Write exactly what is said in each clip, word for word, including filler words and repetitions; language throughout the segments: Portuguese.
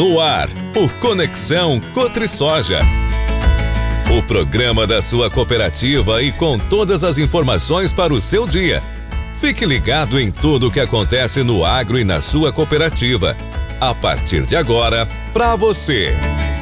No ar, o Conexão CotriSoja. O programa da sua cooperativa e com todas as informações para o seu dia. Fique ligado em tudo o que acontece no agro e na sua cooperativa. A partir de agora, para você.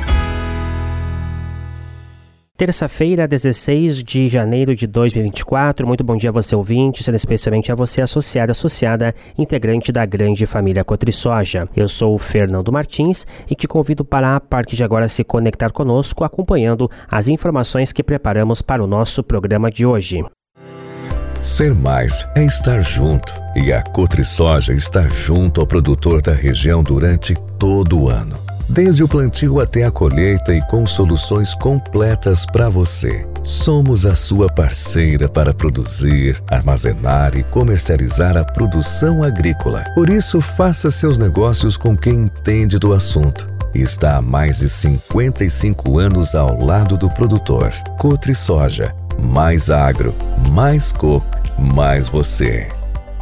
Terça-feira, dezesseis de janeiro de dois mil e vinte e quatro. Muito bom dia a você, ouvinte, sendo especialmente a você, associado, associada, integrante da grande família CotriSoja. Eu sou o Fernando Martins e te convido para, a partir de agora, se conectar conosco, acompanhando as informações que preparamos para o nosso programa de hoje. Ser mais é estar junto, e a CotriSoja está junto ao produtor da região durante todo o ano. Desde o plantio até a colheita e com soluções completas para você. Somos a sua parceira para produzir, armazenar e comercializar a produção agrícola. Por isso, faça seus negócios com quem entende do assunto. Está há mais de cinquenta e cinco anos ao lado do produtor. CotriSoja. Mais agro, mais coop, mais você.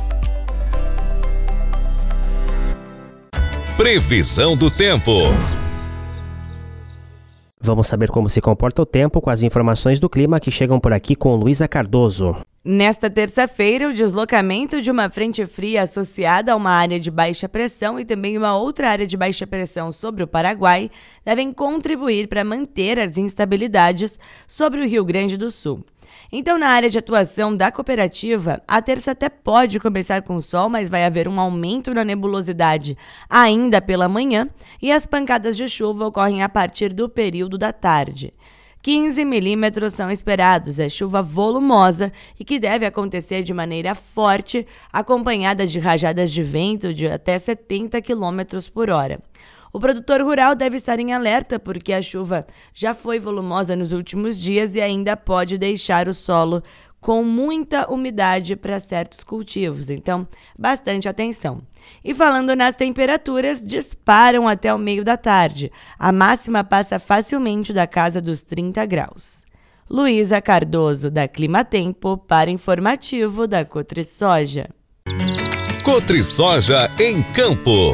Previsão do tempo. Vamos saber como se comporta o tempo com as informações do clima que chegam por aqui com Luísa Cardoso. Nesta terça-feira, o deslocamento de uma frente fria associada a uma área de baixa pressão e também uma outra área de baixa pressão sobre o Paraguai devem contribuir para manter as instabilidades sobre o Rio Grande do Sul. Então, na área de atuação da cooperativa, a terça até pode começar com sol, mas vai haver um aumento na nebulosidade ainda pela manhã e as pancadas de chuva ocorrem a partir do período da tarde. quinze milímetros são esperados, é chuva volumosa e que deve acontecer de maneira forte, acompanhada de rajadas de vento de até setenta quilômetros por hora. O produtor rural deve estar em alerta porque a chuva já foi volumosa nos últimos dias e ainda pode deixar o solo com muita umidade para certos cultivos, então bastante atenção. E falando nas temperaturas, disparam até o meio da tarde. A máxima passa facilmente da casa dos trinta graus. Luísa Cardoso, da Climatempo, para informativo da CotriSoja. CotriSoja em Campo.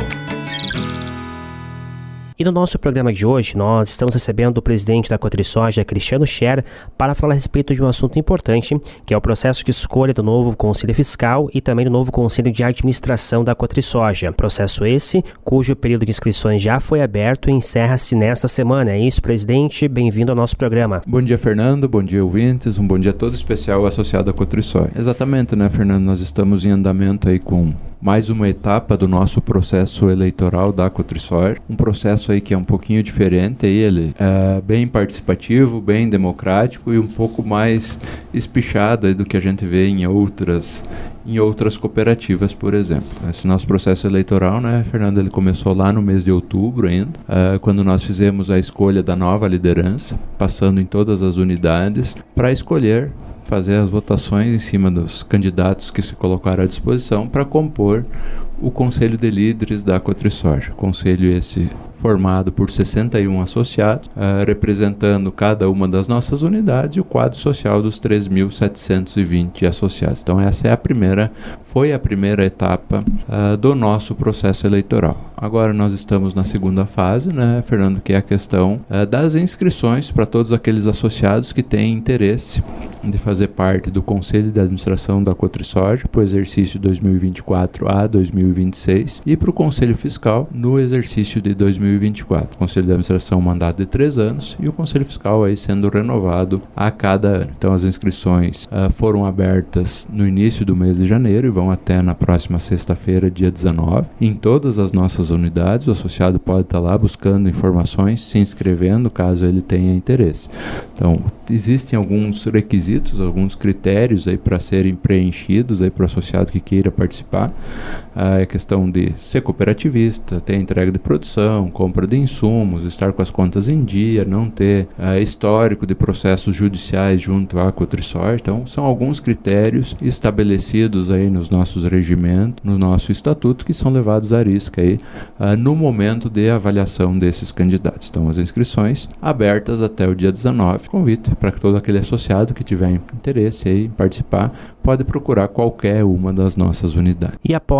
E no nosso programa de hoje, nós estamos recebendo o presidente da CotriSoja, Cristiano Scher, para falar a respeito de um assunto importante, que é o processo de escolha do novo Conselho Fiscal e também do novo Conselho de Administração da CotriSoja. Processo esse, cujo período de inscrições já foi aberto e encerra-se nesta semana. É isso, presidente, bem-vindo ao nosso programa. Bom dia, Fernando, bom dia, ouvintes, um bom dia todo especial associado à CotriSoja. Exatamente, né, Fernando, nós estamos em andamento aí com mais uma etapa do nosso processo eleitoral da CotriSoja, um processo aí que é um pouquinho diferente, aí ele é bem participativo, bem democrático e um pouco mais espichado aí do que a gente vê em outras, em outras cooperativas, por exemplo. Esse nosso processo eleitoral, né, Fernando, ele começou lá no mês de outubro ainda, uh, quando nós fizemos a escolha da nova liderança, passando em todas as unidades para escolher fazer as votações em cima dos candidatos que se colocaram à disposição para compor o Conselho de Líderes da CotriSoja. Conselho esse formado por sessenta e um associados, uh, representando cada uma das nossas unidades e o quadro social dos três mil setecentos e vinte associados. Então essa é a primeira, foi a primeira etapa uh, do nosso processo eleitoral. Agora nós estamos na segunda fase, né, Fernando, que é a questão uh, das inscrições para todos aqueles associados que têm interesse de fazer parte do Conselho de Administração da CotriSoja para o exercício dois mil e vinte e quatro a dois mil e vinte e seis e para o Conselho Fiscal no exercício de dois mil e vinte e quatro. O Conselho de Administração mandato de três anos e o Conselho Fiscal aí sendo renovado a cada ano. Então as inscrições uh, foram abertas no início do mês de janeiro e vão até na próxima sexta-feira, dia dezenove. Em todas as nossas unidades, o associado pode estar lá buscando informações, se inscrevendo caso ele tenha interesse. Então existem alguns requisitos, alguns critérios aí para serem preenchidos aí para o associado que queira participar. Uh, é questão de ser cooperativista, ter entrega de produção, compra de insumos, estar com as contas em dia, não ter uh, histórico de processos judiciais junto à CotriSoja. Então, são alguns critérios estabelecidos aí nos nossos regimentos, no nosso estatuto, que são levados à risca aí uh, no momento de avaliação desses candidatos. Então, as inscrições abertas até o dia dezenove. Convite para todo aquele associado que tiver interesse aí em participar, pode procurar qualquer uma das nossas unidades. E após esse período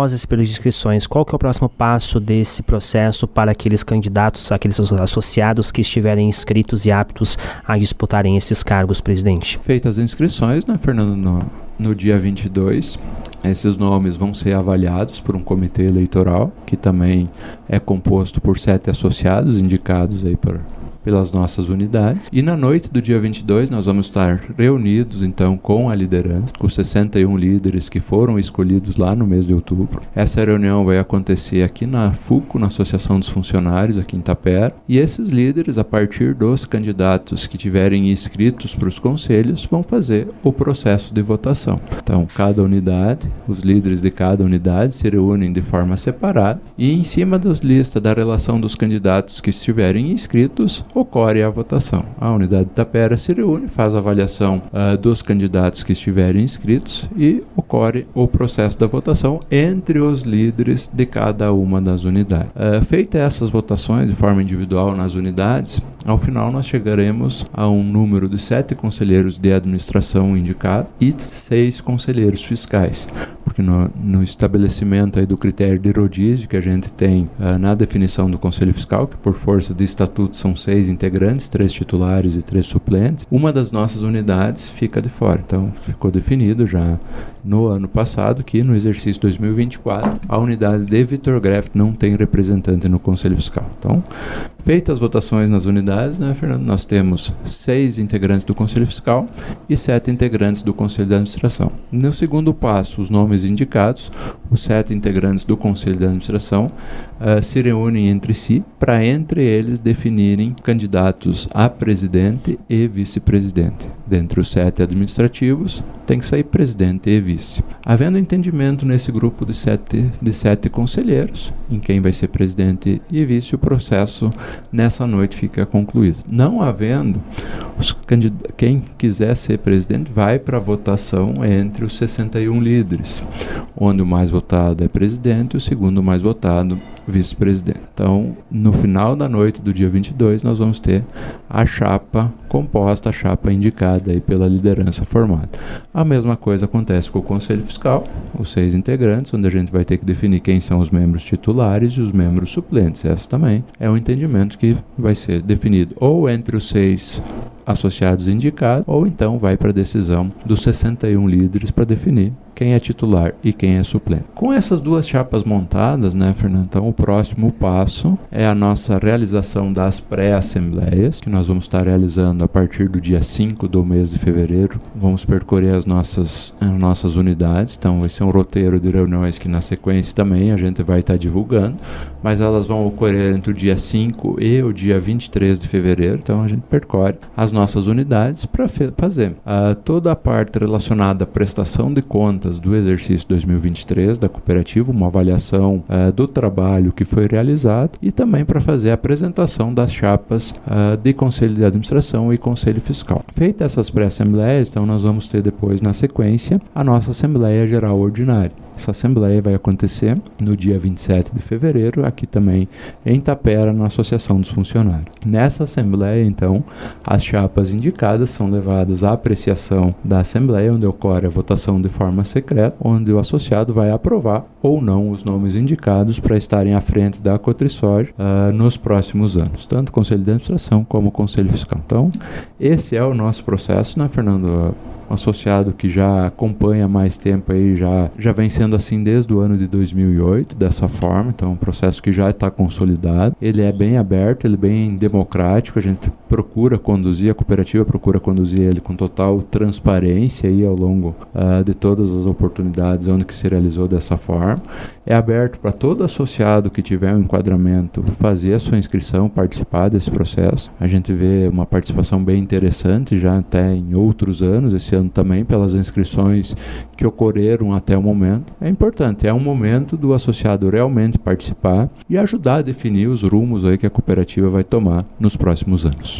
de inscrições. Qual que é o próximo passo desse processo para aqueles candidatos, aqueles associados que estiverem inscritos e aptos a disputarem esses cargos, presidente? Feitas as inscrições, né, Fernando, no, no dia vinte e dois, esses nomes vão ser avaliados por um comitê eleitoral, que também é composto por sete associados indicados aí por pelas nossas unidades. E na noite do dia vinte e dois nós vamos estar reunidos então com a liderança, com sessenta e um líderes que foram escolhidos lá no mês de outubro. Essa reunião vai acontecer aqui na FUCO, na Associação dos Funcionários, aqui em Itapera, e esses líderes, a partir dos candidatos que tiverem inscritos para os conselhos, vão fazer o processo de votação. Então, cada unidade, os líderes de cada unidade se reúnem de forma separada e em cima das listas da relação dos candidatos que estiverem inscritos, ocorre a votação. A unidade de Itapera se reúne, faz a avaliação uh, dos candidatos que estiverem inscritos e ocorre o processo da votação entre os líderes de cada uma das unidades. Uh, Feitas essas votações de forma individual nas unidades, ao final nós chegaremos a um número de sete conselheiros de administração indicados e seis conselheiros fiscais. Porque no, no estabelecimento aí do critério de rodízio que a gente tem uh, na definição do Conselho Fiscal, que por força de estatuto são seis integrantes, três titulares e três suplentes, uma das nossas unidades fica de fora. Então, ficou definido já no ano passado que no exercício dois mil e vinte e quatro a unidade de Vitor Greff não tem representante no Conselho Fiscal. Então, feitas as votações nas unidades, né, Fernando, nós temos seis integrantes do Conselho Fiscal e sete integrantes do Conselho de Administração. No segundo passo, os nomes indicados, os sete integrantes do Conselho de Administração uh, se reúnem entre si para entre eles definirem candidatos a presidente e vice-presidente. Dentre os sete administrativos, tem que sair presidente e vice. Havendo entendimento nesse grupo de sete, de sete conselheiros, em quem vai ser presidente e vice, o processo nessa noite fica concluído. Não havendo, os candid- quem quiser ser presidente vai para a votação entre os sessenta e um líderes, onde o mais votado é presidente e o segundo mais votado vice-presidente. Então, no final da noite do dia vinte e dois, nós vamos ter a chapa composta, a chapa indicada aí pela liderança formada. A mesma coisa acontece com o Conselho Fiscal, os seis integrantes, onde a gente vai ter que definir quem são os membros titulares e os membros suplentes. Essa também é um entendimento que vai ser definido ou entre os seis associados indicados, ou então vai para a decisão dos sessenta e um líderes para definir quem é titular e quem é suplente. Com essas duas chapas montadas, né, Fernando, então o próximo passo é a nossa realização das pré-assembleias, que nós vamos estar realizando a partir do dia cinco do mês de fevereiro. Vamos percorrer as nossas, as nossas unidades, então esse é um roteiro de reuniões que na sequência também a gente vai estar divulgando, mas elas vão ocorrer entre o dia cinco e o dia vinte e três de fevereiro, então a gente percorre as nossas unidades para fazer uh, toda a parte relacionada à prestação de contas do exercício dois mil e vinte e três da cooperativa, uma avaliação uh, do trabalho que foi realizado e também para fazer a apresentação das chapas uh, de Conselho de Administração e Conselho Fiscal. Feitas essas pré-assembleias, então nós vamos ter depois, na sequência, a nossa Assembleia Geral Ordinária. Essa assembleia vai acontecer no dia vinte e sete de fevereiro, aqui também em Itapera, na Associação dos Funcionários. Nessa assembleia, então, as chapas indicadas são levadas à apreciação da assembleia, onde ocorre a votação de forma secreta, onde o associado vai aprovar ou não os nomes indicados para estarem à frente da Cotrisol uh, nos próximos anos, tanto o Conselho de Administração como o Conselho Fiscal. Então, esse é o nosso processo, né, Fernando? Associado que já acompanha há mais tempo aí, já, já vem sendo assim desde o ano de dois mil e oito, dessa forma, então é um processo que já está consolidado, ele é bem aberto, ele é bem democrático, a gente procura conduzir, a cooperativa procura conduzir ele com total transparência aí ao longo uh, de todas as oportunidades onde que se realizou dessa forma. É aberto para todo associado que tiver um enquadramento fazer a sua inscrição, participar desse processo. A gente vê uma participação bem interessante já até em outros anos, esse ano também, pelas inscrições que ocorreram até o momento. É importante, é um momento do associado realmente participar e ajudar a definir os rumos aí que a cooperativa vai tomar nos próximos anos.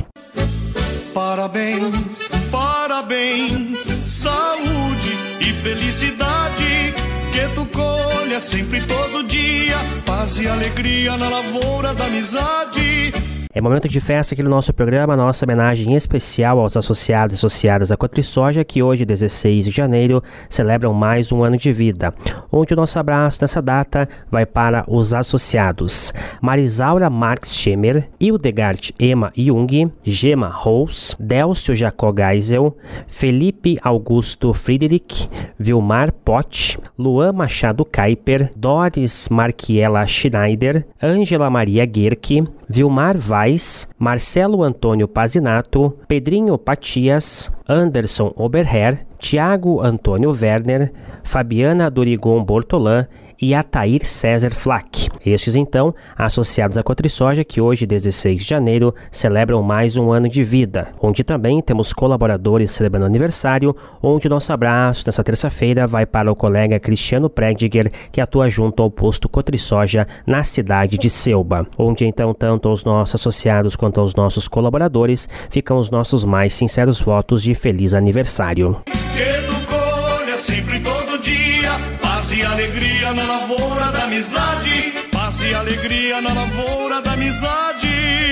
Parabéns, parabéns, saúde e felicidade, que tu colha sempre todo dia, paz e alegria na lavoura da amizade. É momento de festa aqui no nosso programa, nossa homenagem especial aos associados e associadas da Cotrisoja, que hoje, dezesseis de janeiro, celebram mais um ano de vida, onde o nosso abraço nessa data vai para os associados Marisaura Marx Schemer, Hildegard Emma Jung, Gemma Rose, Delcio Jacó Geisel, Felipe Augusto Friedrich, Vilmar Pott, Luan Machado Kuiper, Doris Marquiela Schneider, Ângela Maria Guerque, Vilmar Weiss, Marcelo Antônio Pazinato, Pedrinho Patias, Anderson Oberher, Tiago Antônio Werner, Fabiana Dorigon Bortolã e Atair César Flack. Estes, então, associados à Cotrisoja, que hoje, dezesseis de janeiro, celebram mais um ano de vida, onde também temos colaboradores celebrando aniversário, onde o nosso abraço nessa terça-feira vai para o colega Cristiano Prediger, que atua junto ao posto Cotrisoja na cidade de Selba, onde, então, tanto aos nossos associados quanto aos nossos colaboradores, ficam os nossos mais sinceros votos de feliz aniversário. Que tu colha sempre todo dia, paz e alegria na lavoura da amizade, paz e alegria na lavoura da amizade.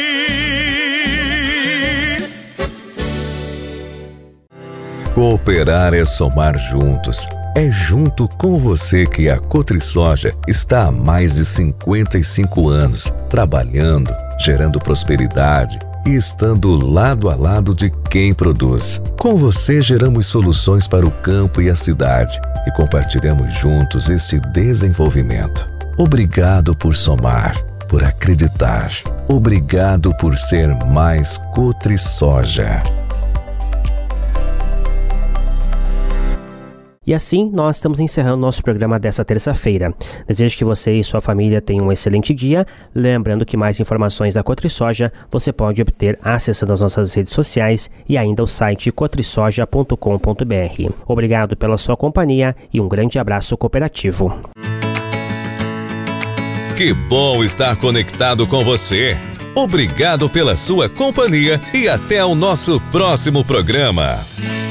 Cooperar é somar juntos. É junto com você que a Cotrisoja está há mais de cinquenta e cinco anos, trabalhando, gerando prosperidade e estando lado a lado de quem produz. Com você geramos soluções para o campo e a cidade e compartilhamos juntos este desenvolvimento. Obrigado por somar, por acreditar. Obrigado por ser mais Cotrisoja. E assim, nós estamos encerrando nosso programa dessa terça-feira. Desejo que você e sua família tenham um excelente dia. Lembrando que mais informações da Cotrisoja você pode obter acessando as nossas redes sociais e ainda o site cotrisoja ponto com ponto b r. Obrigado pela sua companhia e um grande abraço cooperativo. Que bom estar conectado com você. Obrigado pela sua companhia e até o nosso próximo programa.